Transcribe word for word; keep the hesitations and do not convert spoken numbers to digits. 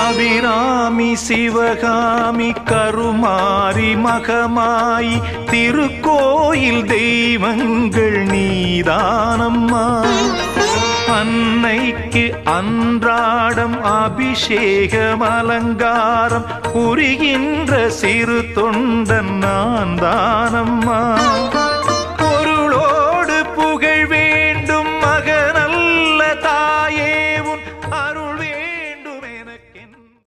அபிராமி சிவகாமி கருமாரி மகமாயி திருக்கோயில் தெய்வங்கள் நீதானம்மா. அன்னைக்கு அன்றாடம் அபிஷேகம் அலங்காரம் புரிகின்ற சிறு தொண்டன் நான் தானம்மா.